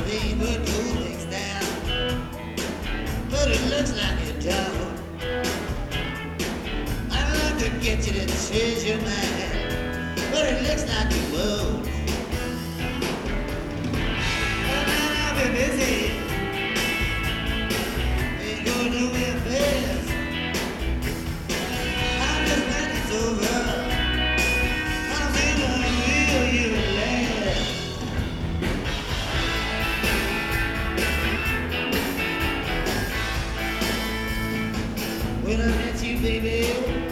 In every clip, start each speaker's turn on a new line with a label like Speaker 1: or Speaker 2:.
Speaker 1: things but cool things down. But it looks like you don't. I'd like to get you to change your mind, but it looks like you won't. Oh man, I've been busy. Ain't going nowhere fast. I'm just glad it's over. I'm feeling real you last. When I met you, baby,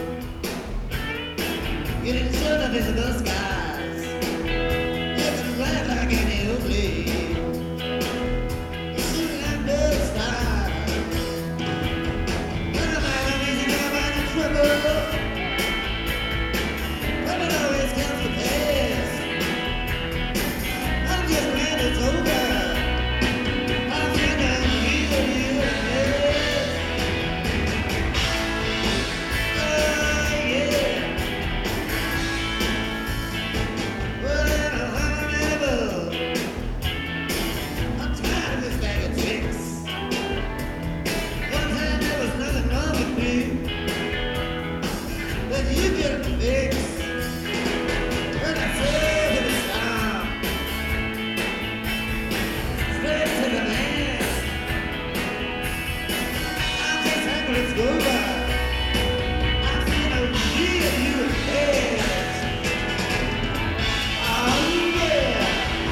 Speaker 1: you didn't show the visible skies. You could ride like an airplane. You seem like no style. But I'm not amazing, I'm out of trouble. But it always comes to pass. I'm just glad it's over. I'm feeling real, real fast. Oh, yeah. Well, I'm unable. I'm tired of this bag of tricks. One time there was nothing wrong with me, but you get the fix. When I say to the stop, straight to the mask. I'm just happy it's over. I'm feeling real, real fast. Oh yeah.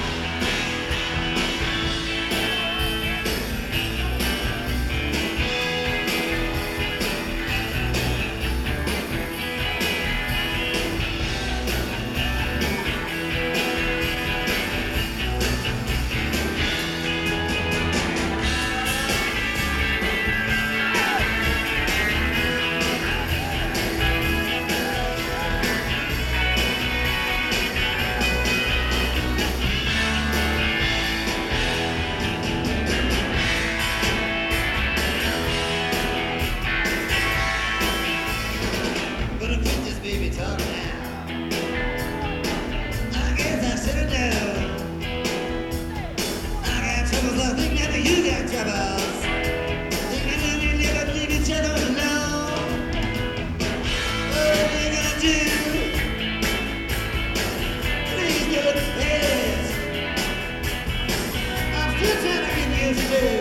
Speaker 1: Gonna quit this baby talk now. I guess I should've known. I got troubles, I think that you got troubles. Thinking that you never leave each other alone. What are you gonna do? Please do it fast. I'm still trying to get used to